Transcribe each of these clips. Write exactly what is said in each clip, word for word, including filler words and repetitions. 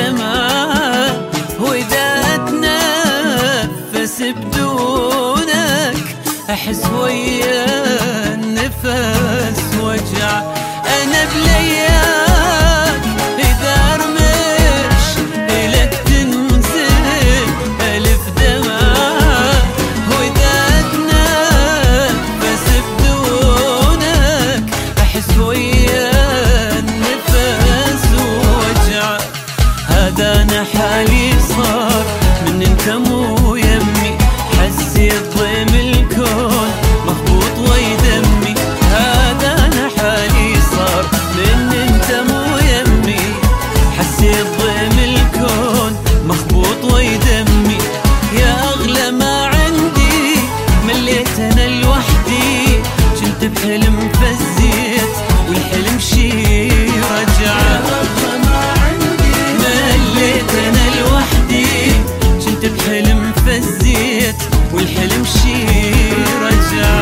دمعة، وإذا أتنفس بدونك أحس ويا النفس وجع. أنا بلياك إذا أرمش إلك تنزل ألف دمعة، وإذا أتنفس بدونك أحس ويا النفس وجع. هذا أنا حالي صار من انت مو يمي، حسيت ضيم الكون مخبوط ويدمي. هذا أنا حالي صار من انت مو يمي، حسيت ضيم الكون مخبوط ويدمي. يا أغلى ما عندي مليت أنا لوحدي، كنت بحلم فزيت والحلم شي رجع. مليت أنا لوحدي كنت بحلم فزيت والحلم شي رجع.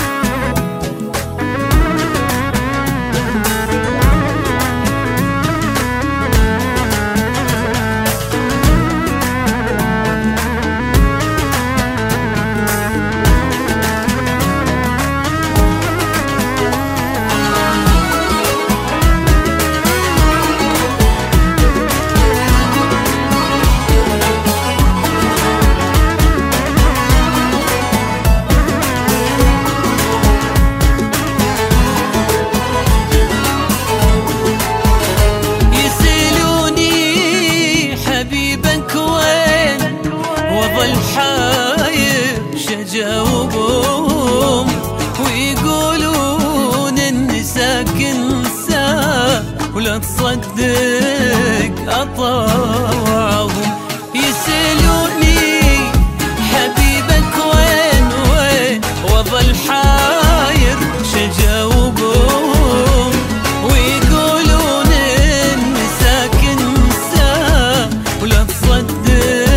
وظل حاير شجاوبهم ويقولون اني ساكن ساعة ولا تصدق اطاوعهم. يسألوني حبيبك وين وين، وظل حاير شجاوبهم ويقولون اني ساكن ساعة ولا تصدق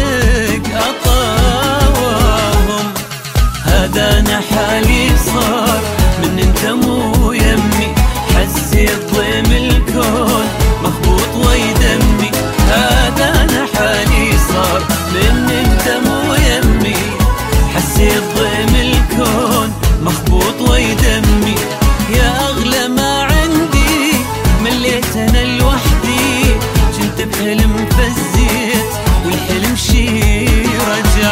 أطاوعهم. هذا أنا حالي صار من انت مو يمي، حسيت ضيم الكون مخبوط ويدمي. هذا أنا حالي صار من انت مو يمي، حسيت ضيم الكون مخبوط ويدمي. يا أغلى ما عندي مليت أنا لوحدي، كنت بحلم فزيت والحلم شي رجع.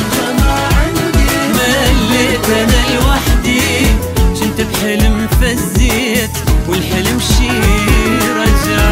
مليت أنا لوحدي كنت بحلم فزيت والحلم شي رجع.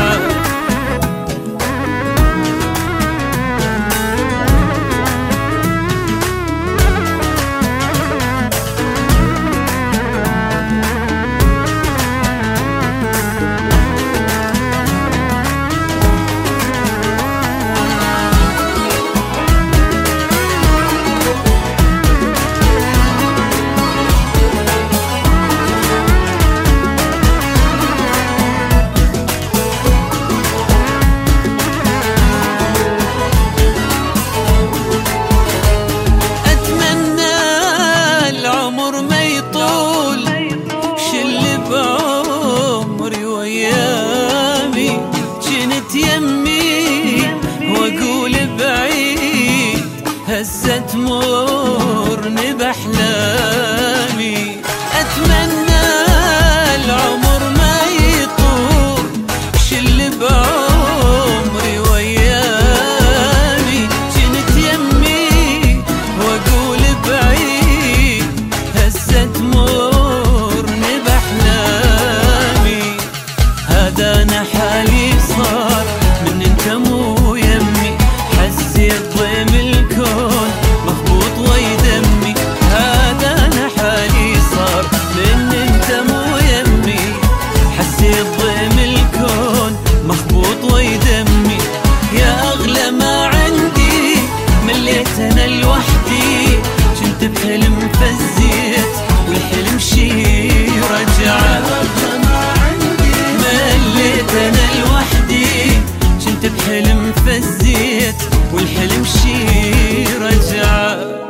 يمي واقول بعيد هزت مورني باحلامي. اتمنى العمر ما يطول شل بعمري ويامي. جنت يمي واقول بعيد هزت مورني باحلامي. هذا انا حالي صار من انت مو يمي، حسيت ضيم الكون مخبوط ويدمي. هذا انا حالي صار من انت مو يمي، حسيت ضيم الكون مخبوط ويدمي. يا اغلى ما عندي مليت انا لوحدي، كنت بحلم فزيت والحلم شي رجع. مليت انا لوحدي كنت بحلم فزيت والحلم شي رجع.